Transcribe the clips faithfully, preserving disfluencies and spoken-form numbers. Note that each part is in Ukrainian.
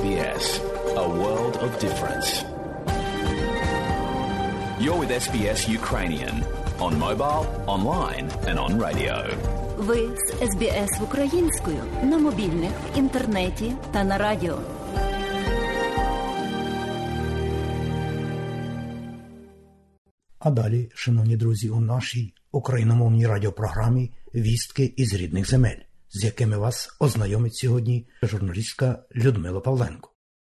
B S, a world of difference. You're with ес бі ес Ukrainian on mobile, online and on radio. Ви з ес бі ес українською на мобільних, в інтернеті та на радіо. А далі, шановні друзі, у нашій україномовній радіопрограмі «Вістки із рідних земель», з якими вас ознайомить сьогодні журналістка Людмила Павленко.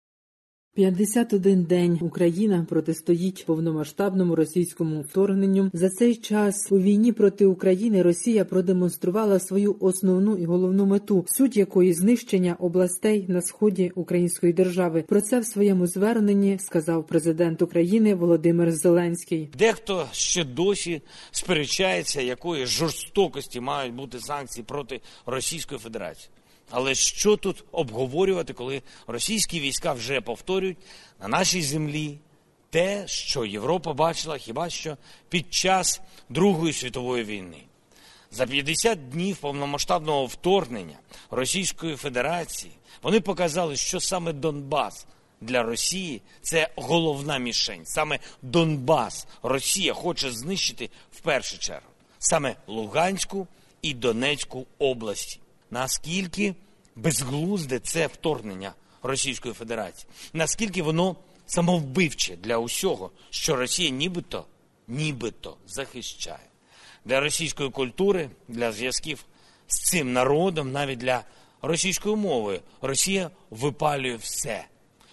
п'ятдесят один день Україна протистоїть повномасштабному російському вторгненню. За цей час у війні проти України Росія продемонструвала свою основну і головну мету, суть якої знищення областей на сході української держави. Про це в своєму зверненні сказав президент України Володимир Зеленський. Дехто ще досі сперечається, якої жорстокості мають бути санкції проти Російської Федерації. Але що тут обговорювати, коли російські війська вже повторюють на нашій землі те, що Європа бачила хіба що під час Другої світової війни. За п'ятдесят днів повномасштабного вторгнення Російської Федерації вони показали, що саме Донбас для Росії – це головна мішень. Саме Донбас Росія хоче знищити в першу чергу. Саме Луганську і Донецьку області. Наскільки безглузде це вторгнення Російської Федерації? Наскільки воно самовбивче для усього, що Росія нібито, нібито захищає? Для російської культури, для зв'язків з цим народом, навіть для російської мови, Росія випалює все.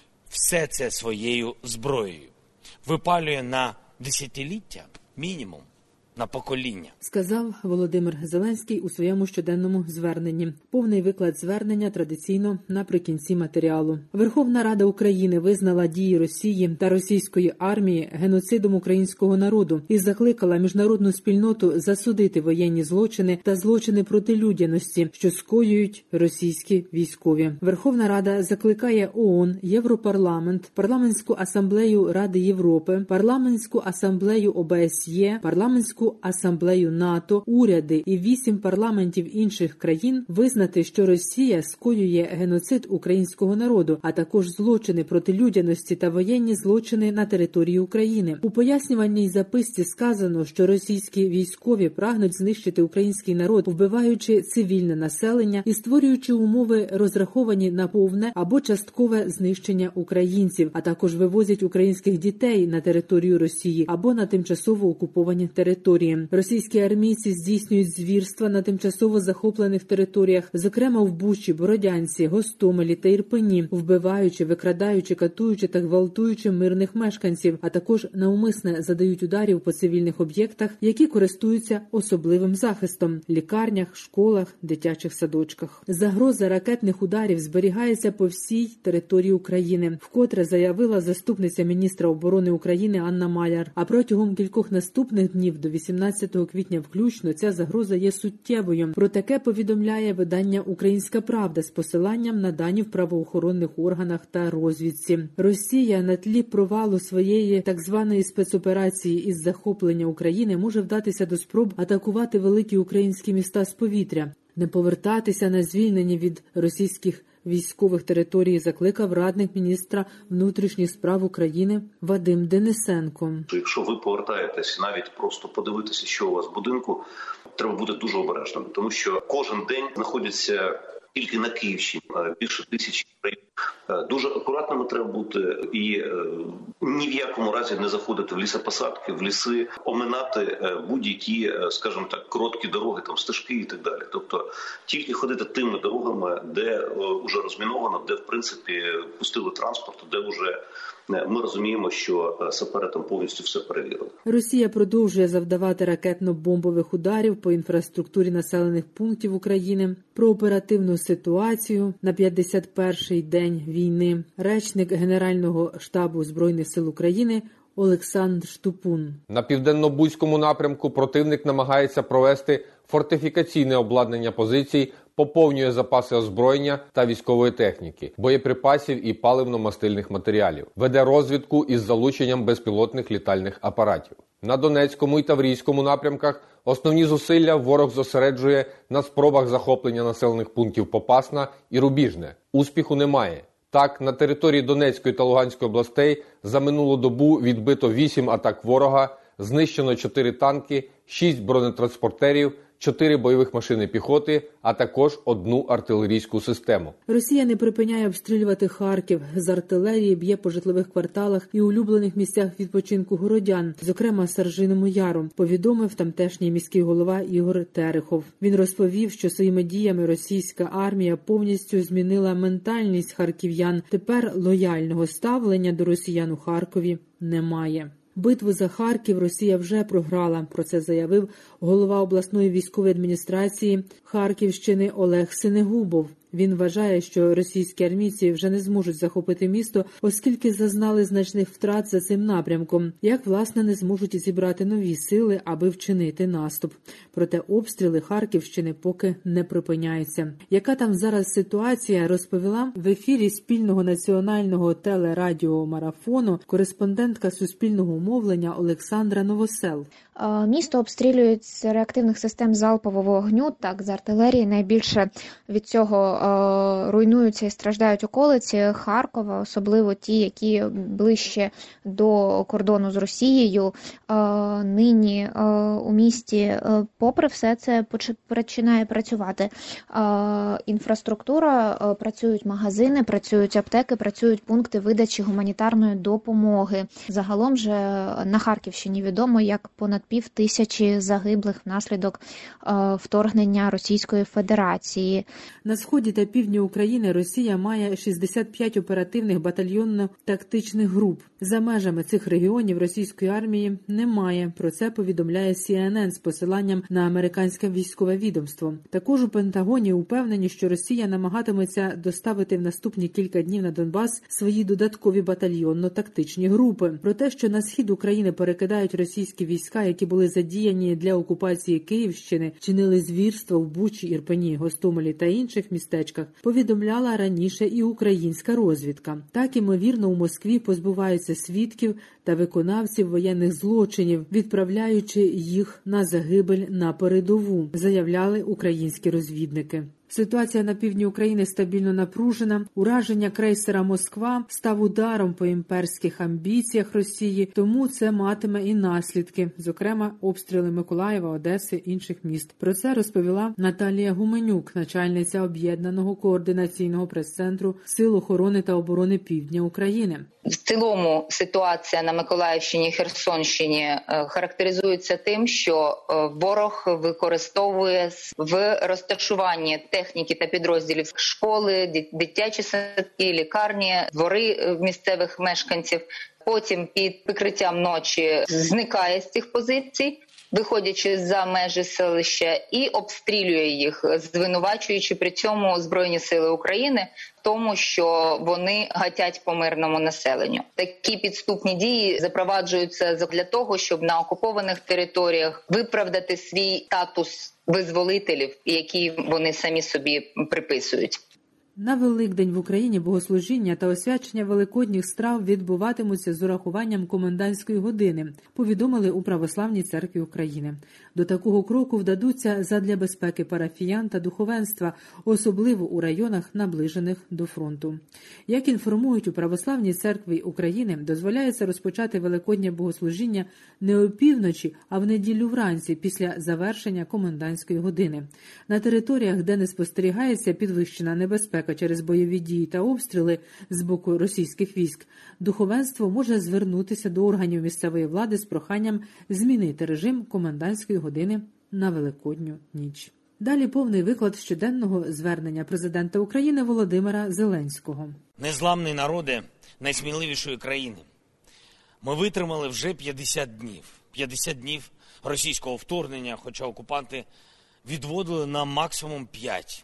Все це своєю зброєю. Випалює на десятиліття мінімум. На покоління. Сказав Володимир Зеленський у своєму щоденному зверненні. Повний виклад звернення традиційно наприкінці матеріалу. Верховна Рада України визнала дії Росії та російської армії геноцидом українського народу і закликала міжнародну спільноту засудити воєнні злочини та злочини проти людяності, що скоюють російські військові. Верховна Рада закликає ООН, Європарламент, Парламентську асамблею Ради Європи, Парламентську асамблею О Б С Є, Парламентську асамблею НАТО, уряди і вісім парламентів інших країн визнати, що Росія скоює геноцид українського народу, а також злочини проти людяності та воєнні злочини на території України. У пояснювальній записці сказано, що російські військові прагнуть знищити український народ, вбиваючи цивільне населення і створюючи умови, розраховані на повне або часткове знищення українців, а також вивозять українських дітей на територію Росії або на тимчасово окуповані території. Російські армійці здійснюють звірства на тимчасово захоплених територіях, зокрема в Бучі, Бородянці, Гостомелі та Ірпені, вбиваючи, викрадаючи, катуючи та гвалтуючи мирних мешканців, а також навмисне задають ударів по цивільних об'єктах, які користуються особливим захистом – лікарнях, школах, дитячих садочках. Загроза ракетних ударів зберігається по всій території України, вкотре заявила заступниця міністра оборони України Анна Маляр. А протягом кількох наступних днів до вісімнадцятого квітня включно ця загроза є суттєвою. Про таке повідомляє видання «Українська правда» з посиланням на дані в правоохоронних органах та розвідці. Росія на тлі провалу своєї так званої спецоперації із захоплення України може вдатися до спроб атакувати великі українські міста з повітря. Не повертатися на звільнені від російських військових територій закликав радник міністра внутрішніх справ України Вадим Денисенко. Якщо ви повертаєтесь навіть просто подивитися, що у вас в будинку, треба бути дуже обережним, тому що кожен день знаходяться тільки на Київщині більше тисячі країн. Дуже акуратними треба бути і ні в якому разі не заходити в лісопосадки, в ліси, оминати будь-які, скажімо так, короткі дороги, там стежки і так далі. Тобто тільки ходити тими дорогами, де вже розміновано, де в принципі пустили транспорт, де вже ми розуміємо, що сапери там повністю все перевірили. Росія продовжує завдавати ракетно-бомбових ударів по інфраструктурі населених пунктів України. Про оперативну ситуацію на п'ятдесят перший день війни речник Генерального штабу Збройних сил України Олександр Штупун. На південно-бузькому напрямку противник намагається провести фортифікаційне обладнання позицій, поповнює запаси озброєння та військової техніки, боєприпасів і паливно-мастильних матеріалів. Веде розвідку із залученням безпілотних літальних апаратів. На Донецькому і Таврійському напрямках основні зусилля ворог зосереджує на спробах захоплення населених пунктів Попасна і Рубіжне. Успіху немає. Так, на території Донецької та Луганської областей за минулу добу відбито вісім атак ворога, знищено чотири танки, шість бронетранспортерів, чотири бойових машини піхоти, а також одну артилерійську систему. Росія не припиняє обстрілювати Харків. З артилерії б'є по житлових кварталах і улюблених місцях відпочинку городян, зокрема Саржиному Яру, повідомив тамтешній міський голова Ігор Терехов. Він розповів, що своїми діями російська армія повністю змінила ментальність харків'ян. Тепер лояльного ставлення до росіян у Харкові немає. Битву за Харків Росія вже програла. Про це заявив голова обласної військової адміністрації Харківщини Олег Синегубов. Він вважає, що російські армійці вже не зможуть захопити місто, оскільки зазнали значних втрат за цим напрямком. Як, власне, не зможуть зібрати нові сили, аби вчинити наступ. Проте обстріли Харківщини поки не припиняються. Яка там зараз ситуація, розповіла в ефірі спільного національного телерадіомарафону кореспондентка Суспільного мовлення Олександра Новосел. Місто обстрілюють з реактивних систем залпового вогню, так, з артилерії. Найбільше від цього е, руйнуються і страждають околиці Харкова, особливо ті, які ближче до кордону з Росією. Е, нині е, у місті, е, попри все це, починає працювати е, інфраструктура, е, працюють магазини, працюють аптеки, працюють пункти видачі гуманітарної допомоги. Загалом же на Харківщині відомо, як понад пів тисячі загиблих внаслідок е, вторгнення Російської Федерації. На сході та півдні України Росія має шістдесят п'ять оперативних батальйонно-тактичних груп. За межами цих регіонів російської армії немає. Про це повідомляє Сі Ен Ен з посиланням на американське військове відомство. Також у Пентагоні упевнені, що Росія намагатиметься доставити в наступні кілька днів на Донбас свої додаткові батальйонно-тактичні групи. Про те, що на схід України перекидають російські війська, які були задіяні для окупації Київщини, чинили звірства в Бучі, Ірпені, Гостомелі та інших містечках, повідомляла раніше і українська розвідка. Так, імовірно, у Москві позбуваються свідків та виконавців воєнних злочинів, відправляючи їх на загибель на передову, заявляли українські розвідники. Ситуація на півдні України стабільно напружена. Ураження крейсера «Москва» став ударом по імперських амбіціях Росії, тому це матиме і наслідки, зокрема обстріли Миколаєва, Одеси, інших міст. Про це розповіла Наталія Гуменюк, начальниця Об'єднаного координаційного прес-центру Сил охорони та оборони Півдня України. В цілому ситуація на Миколаївщині і Херсонщині характеризується тим, що ворог використовує в розташуванні техніки та підрозділів школи, дитячі садки, лікарні, двори місцевих мешканців. Потім під прикриттям ночі зникає з цих позицій, виходячи за межі селища, і обстрілює їх, звинувачуючи при цьому Збройні сили України в тому, що вони гатять по мирному населенню. Такі підступні дії запроваджуються для того, щоб на окупованих територіях виправдати свій статус визволителів, які вони самі собі приписують. На Великдень в Україні богослужіння та освячення великодніх страв відбуватимуться з урахуванням комендантської години, повідомили у Православній церкві України. До такого кроку вдадуться задля безпеки парафіян та духовенства, особливо у районах, наближених до фронту. Як інформують у Православній церкві України, дозволяється розпочати великоднє богослужіння не опівночі, а в неділю вранці після завершення комендантської години. На територіях, де не спостерігається підвищена небезпека через бойові дії та обстріли з боку російських військ, духовенство може звернутися до органів місцевої влади з проханням змінити режим комендантської години на Великодню ніч. Далі повний виклад щоденного звернення президента України Володимира Зеленського. Незламний народи найсміливішої країни. Ми витримали вже п'ятдесят днів. п'ятдесят днів російського вторгнення, хоча окупанти відводили нам максимум п'ять.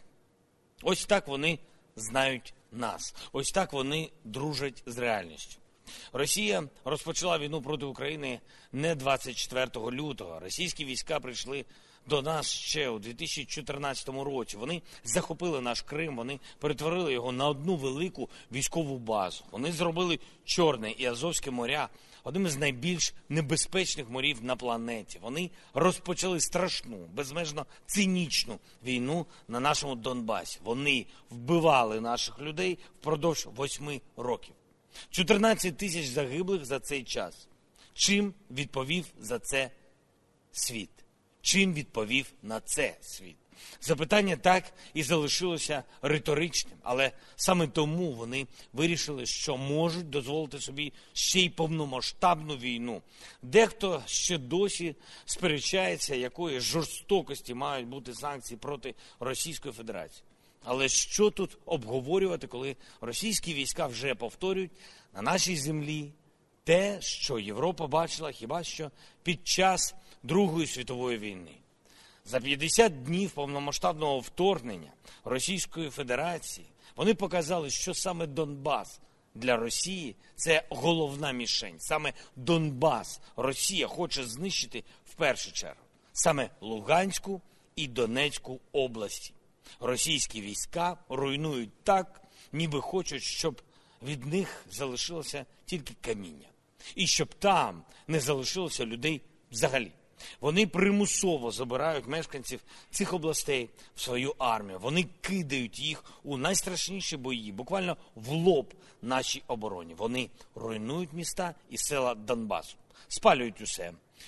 Ось так вони знають нас. Ось так вони дружать з реальністю. Росія розпочала війну проти України не двадцять четвертого лютого. Російські війська прийшли до нас ще у дві тисячі чотирнадцятому році. Вони захопили наш Крим, вони перетворили його на одну велику військову базу. Вони зробили Чорне і Азовське моря одним із найбільш небезпечних морів на планеті. Вони розпочали страшну, безмежно цинічну війну на нашому Донбасі. Вони вбивали наших людей впродовж восьми років. чотирнадцять тисяч загиблих за цей час. Чим відповів за це світ? Чим відповів на це світ? Запитання так і залишилося риторичним, але саме тому вони вирішили, що можуть дозволити собі ще й повномасштабну війну. Дехто ще досі сперечається, якої жорстокості мають бути санкції проти Російської Федерації. Але що тут обговорювати, коли російські війська вже повторюють на нашій землі те, що Європа бачила хіба що під час Другої світової війни? За п'ятдесят днів повномасштабного вторгнення Російської Федерації вони показали, що саме Донбас для Росії – це головна мішень. Саме Донбас Росія хоче знищити в першу чергу. Саме Луганську і Донецьку області. Російські війська руйнують так, ніби хочуть, щоб від них залишилося тільки каміння. І щоб там не залишилося людей взагалі. Вони примусово забирають мешканців цих областей в свою армію. Вони кидають їх у найстрашніші бої, буквально в лоб нашій обороні. Вони руйнують міста і села Донбасу, спалюють усе,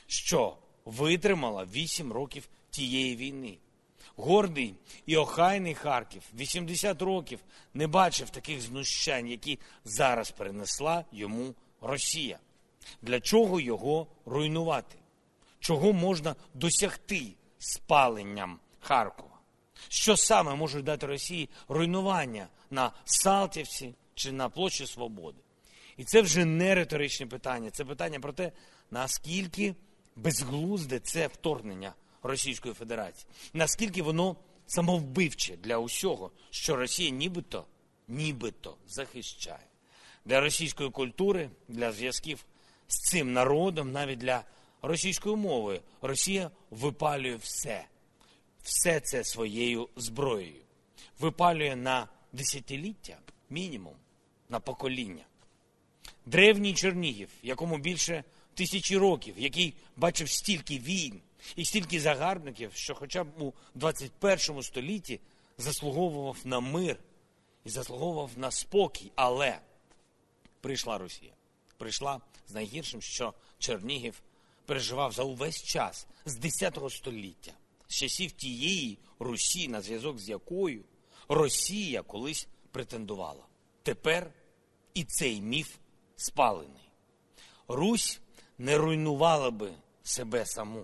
що витримало вісім років тієї війни. Гордий і охайний Харків вісімдесят років не бачив таких знущань, які зараз перенесла йому Росія. Для чого його руйнувати? Чого можна досягти спаленням Харкова? Що саме можуть дати Росії руйнування на Салтівці чи на Площі Свободи? І це вже не риторичне питання, це питання про те, наскільки безглузде це вторгнення Російської Федерації, наскільки воно самовбивче для усього, що Росія нібито, нібито захищає. Для російської культури, для зв'язків з цим народом, навіть для російської мови, Росія випалює все. Все це своєю зброєю. Випалює на десятиліття, мінімум, на покоління. Древній Чернігів, якому більше тисячі років, який бачив стільки війн і стільки загарбників, що хоча б у двадцять першому столітті заслуговував на мир і заслуговував на спокій. Але прийшла Росія. Прийшла з найгіршим, що Чернігів переживав за увесь час з десятого століття, з часів тієї Русі, на зв'язок з якою Росія колись претендувала. Тепер і цей міф спалений. Русь не руйнувала би себе саму.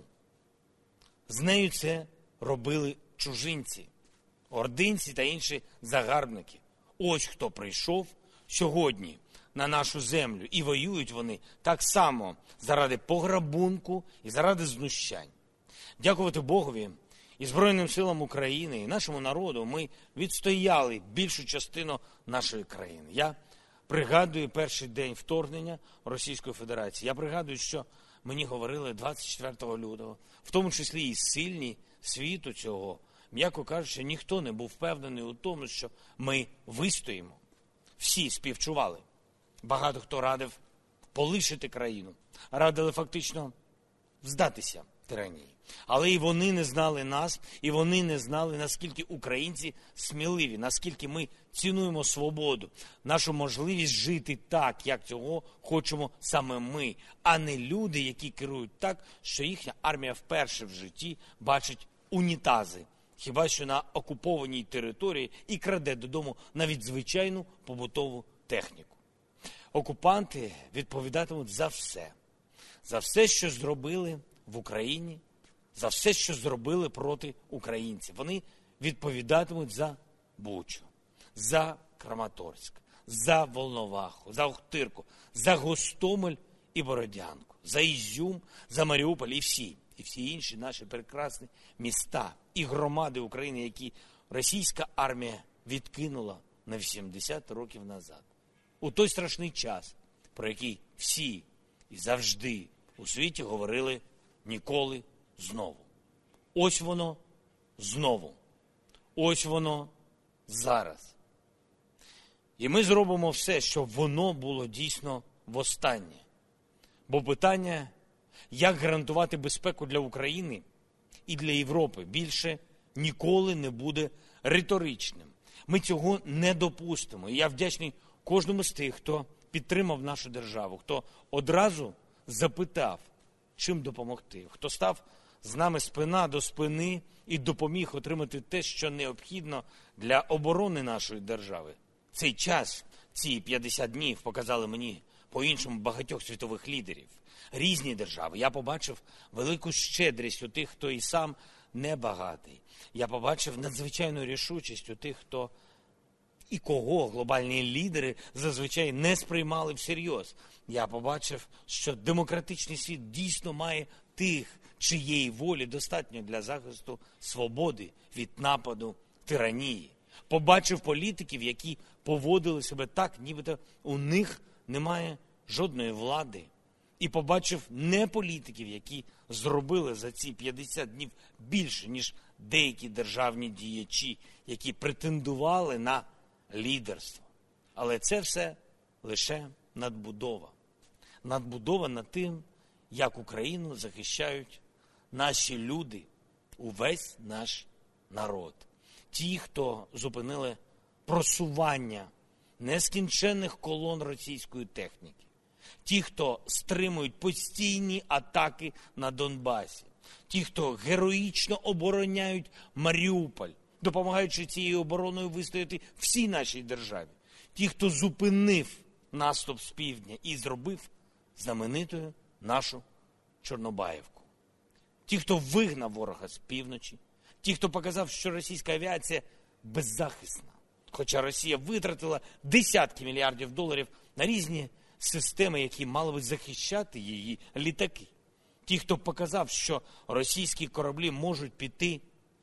З нею це робили чужинці, ординці та інші загарбники. Ось хто прийшов сьогодні на нашу землю. І воюють вони так само заради пограбунку і заради знущань. Дякувати Богові і Збройним силам України, і нашому народу ми відстояли більшу частину нашої країни. Я пригадую перший день вторгнення Російської Федерації. Я пригадую, що мені говорили двадцять четвертого лютого, в тому числі і сильні світу цього, м'яко кажучи, ніхто не був впевнений у тому, що ми вистоїмо. Всі співчували. Багато хто радив полишити країну, радили фактично здатися тиранії. Але і вони не знали нас, і вони не знали, наскільки українці сміливі, наскільки ми цінуємо свободу, нашу можливість жити так, як цього хочемо саме ми, а не люди, які керують так, що їхня армія вперше в житті бачить унітази, хіба що на окупованій території, і краде додому навіть звичайну побутову техніку. Окупанти відповідатимуть за все. За все, що зробили в Україні, за все, що зробили проти українців. Вони відповідатимуть за Бучу, за Краматорськ, за Волноваху, за Охтирку, за Гостомель і Бородянку, за Ізюм, за Маріуполь і всі, і всі інші наші прекрасні міста і громади України, які російська армія відкинула на вісімдесят років назад. У той страшний час, про який всі і завжди у світі говорили ніколи знову. Ось воно знову. Ось воно зараз. І ми зробимо все, щоб воно було дійсно востаннє. Бо питання, як гарантувати безпеку для України і для Європи, більше ніколи не буде риторичним. Ми цього не допустимо. І я вдячний кожному з тих, хто підтримав нашу державу, хто одразу запитав, чим допомогти, хто став з нами спина до спини і допоміг отримати те, що необхідно для оборони нашої держави. Цей час, ці п'ятдесят днів показали мені по-іншому багатьох світових лідерів. Різні держави. Я побачив велику щедрість у тих, хто і сам небагатий. Я побачив надзвичайну рішучість у тих, хто і кого глобальні лідери зазвичай не сприймали всерйоз. Я побачив, що демократичний світ дійсно має тих, чиєї волі достатньо для захисту свободи від нападу тиранії. Побачив політиків, які поводили себе так, нібито у них немає жодної влади. І побачив не політиків, які зробили за ці п'ятдесят днів більше, ніж деякі державні діячі, які претендували на лідерство. Але це все лише надбудова. Надбудова над тим, як Україну захищають наші люди, увесь наш народ. Ті, хто зупинили просування нескінченних колон російської техніки. Ті, хто стримують постійні атаки на Донбасі. Ті, хто героїчно обороняють Маріуполь, допомагаючи цією обороною вистояти всій нашій державі. Ті, хто зупинив наступ з півдня і зробив знаменитою нашу Чорнобаївку. Ті, хто вигнав ворога з півночі. Ті, хто показав, що російська авіація беззахисна. Хоча Росія витратила десятки мільярдів доларів на різні системи, які мали би захищати її літаки. Ті, хто показав, що російські кораблі можуть піти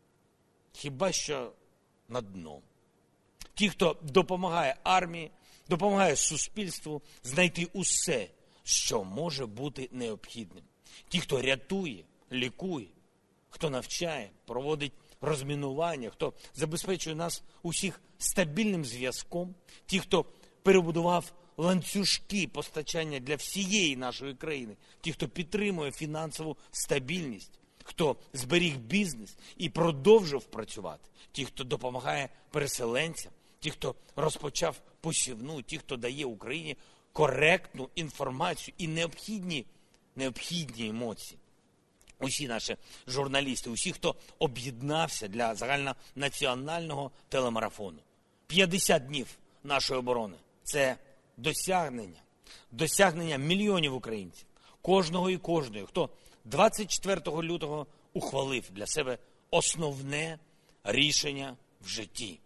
хіба що на дно. Ті, хто допомагає армії, допомагає суспільству знайти усе, що може бути необхідним. Ті, хто рятує, лікує, хто навчає, проводить розмінування, хто забезпечує нас усіх стабільним зв'язком, ті, хто перебудував ланцюжки постачання для всієї нашої країни, ті, хто підтримує фінансову стабільність, хто зберіг бізнес і продовжив працювати, ті, хто допомагає переселенцям, ті, хто розпочав посівну, ті, хто дає Україні коректну інформацію і необхідні, необхідні емоції. Усі наші журналісти, усі, хто об'єднався для загальнонаціонального телемарафону. п'ятдесят днів нашої оборони – це досягнення, досягнення мільйонів українців, кожного і кожної, хто двадцять четвертого лютого ухвалив для себе основне рішення в житті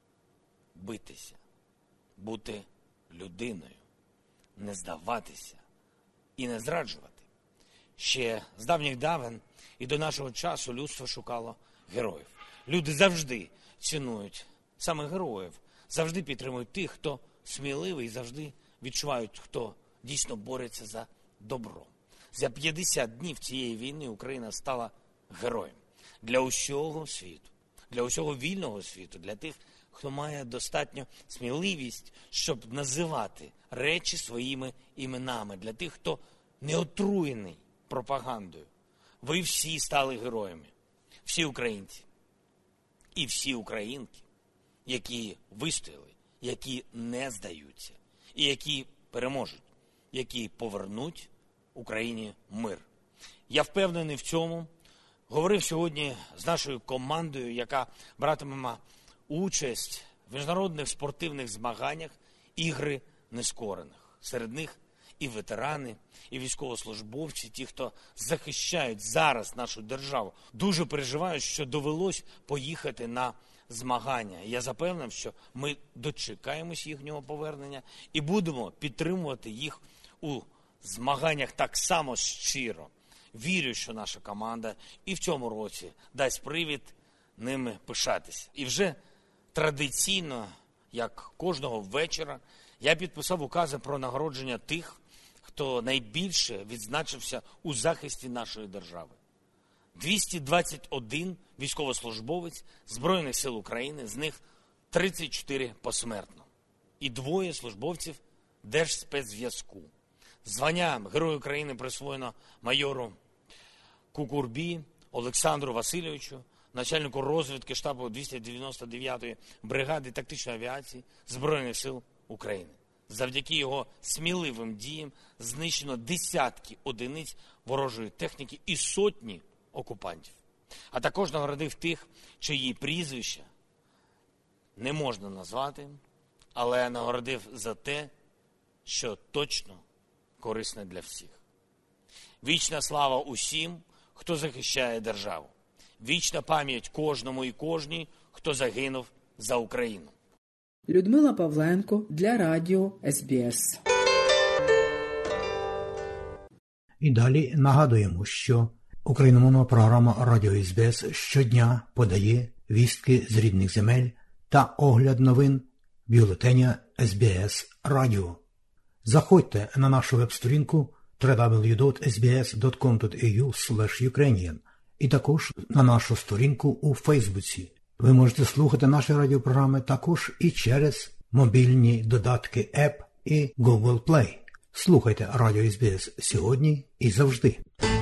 – битися, бути людиною, не здаватися і не зраджувати. Ще з давніх давен і до нашого часу людство шукало героїв. Люди завжди цінують саме героїв, завжди підтримують тих, хто сміливий, завжди відчувають, хто дійсно бореться за добро. За п'ятдесят днів цієї війни Україна стала героєм для усього світу, для усього вільного світу, для тих, хто має достатньо сміливість, щоб називати речі своїми іменами, для тих, хто не отруєний пропагандою. Ви всі стали героями. Всі українці. І всі українки, які вистояли, які не здаються, і які переможуть, які повернуть Україні мир. Я впевнений в цьому. Говорив сьогодні з нашою командою, яка братиме участь в міжнародних спортивних змаганнях «Ігри нескорених». Серед них і ветерани, і військовослужбовці, ті, хто захищають зараз нашу державу, дуже переживають, що довелось поїхати на змагання. Я запевнив, що ми дочекаємось їхнього повернення і будемо підтримувати їх у змаганнях так само щиро. Вірю, що наша команда і в цьому році дасть привід ними пишатися. І вже традиційно, як кожного вечора, я підписав укази про нагородження тих, хто найбільше відзначився у захисті нашої держави. двісті двадцять один військовослужбовець Збройних сил України, з них тридцять чотири посмертно. І двоє службовців Держспецзв'язку. Звання Герой України присвоєно майору Кукурбі Олександру Васильовичу, начальнику розвідки штабу двісті дев'яносто дев'ятої бригади тактичної авіації Збройних сил України. Завдяки його сміливим діям знищено десятки одиниць ворожої техніки і сотні окупантів. А також нагородив тих, чиї прізвища не можна назвати, але нагородив за те, що точно корисне для всіх. Вічна слава усім, хто захищає державу. Вічна пам'ять кожному і кожній, хто загинув за Україну. Людмила Павленко для радіо ес бі ес. І далі нагадуємо, що україномовна програма Радіо ес бі ес щодня подає вістки з рідних земель та огляд новин бюлетеня ес бі ес Радіо. Заходьте на нашу веб-сторінку дабл ю дабл ю дабл ю крапка ес бі ес крапка ком крапка ей ю слеш юкрейніан і також на нашу сторінку у Фейсбуці. Ви можете слухати наші радіопрограми також і через мобільні додатки App і Google Play. Слухайте Радіо ес бі ес сьогодні і завжди.